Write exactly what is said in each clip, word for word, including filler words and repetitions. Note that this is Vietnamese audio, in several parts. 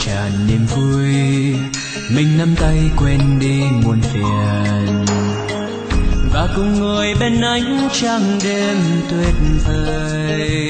tràn niềm vui, mình nắm tay quên đi muôn phiền và cùng ngồi bên ánh trăng đêm tuyệt vời.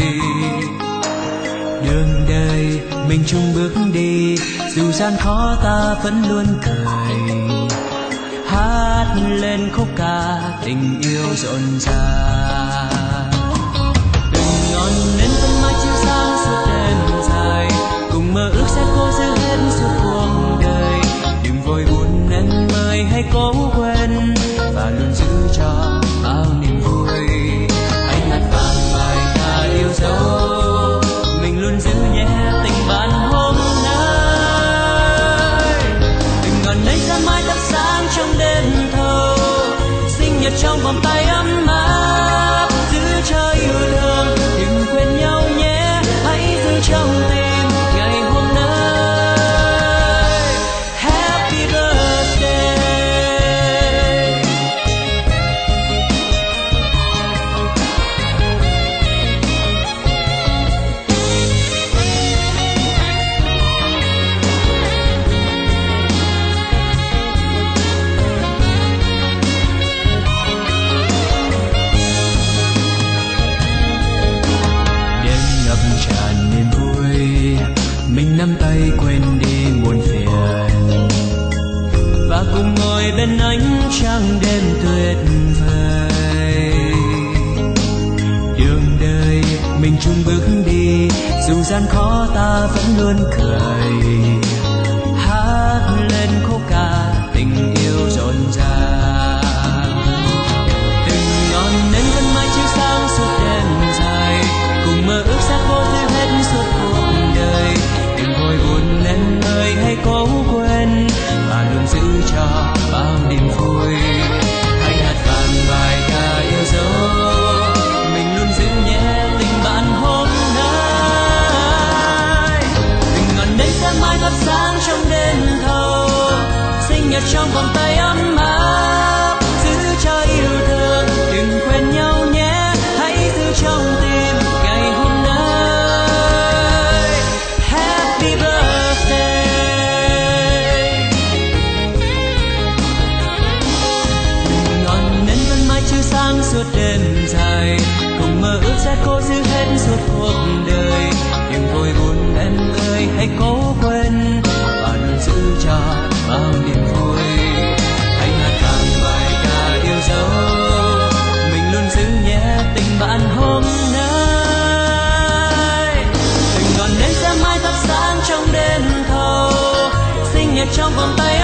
Đường đời mình chung bước đi, dù gian khó ta vẫn luôn cười, hát lên khúc ca tình yêu rộn ràng. Từng ngọn nến vẫn mãi chiếu sáng suốt đêm dài, cùng mơ ước sẽ cố giữ hết suốt cuộc đời. Đừng vội buồn nên mời hãy cố quên và luôn giữ cho bao niềm vui. Hãy hát vang bài ca yêu dấu, mình luôn giữ nhé tình bạn hôm nay. Từng ngọn nến sẽ mãi thắp sáng trong đêm thâu, sinh nhật trong vòng tay ấm áp, giữ cho yêu thương. Đừng quên nhau nhé, hãy giữ trong tim ngày hôm nay. Happy birthday. Mình nắm tay quên đi muôn phiền và cùng ngồi bên ánh trăng đêm tuyệt vời. Đường đời mình chung bước đi, dù gian khó ta vẫn luôn cười, hát lên khúc ca tình yêu rộn ràng. Từng ngọn nến vẫn mãi chiếu sáng suốt đêm dài, cùng mơ ước sẽ cố giữ hết suốt cuộc đời. Đừng vội buồn nên ơi hãy cố quên và luôn giữ cho bao niềm vui. Hãy hát vang bài ca yêu dấu, mình luôn giữ nhé tình bạn hôm nay. Từng ngọn nến sẽ mãi thắp sáng trong đêm thâu, sinh nhật trong vòng tay ấm áp, giữ cho yêu thương. Đừng quên nhau nhé, hãy giữ trong tim ngày hôm nay. Happy birthday. Ngọn nến vẫn mãi chiếu sáng suốt đêm dài, cùng mơ ước sẽ cố giữ hết suốt cuộc đời. Đừng vội buồn em ơi, hãy cố quên và luôn giữ cho bao niềm vui. Hãy hát vang bài ca yêu dấu, mình luôn giữ nhé tình bạn hôm nay. Từng ngọn nến sẽ mãi thắp sáng trong đêm thâu, sinh nhật trong vòng tay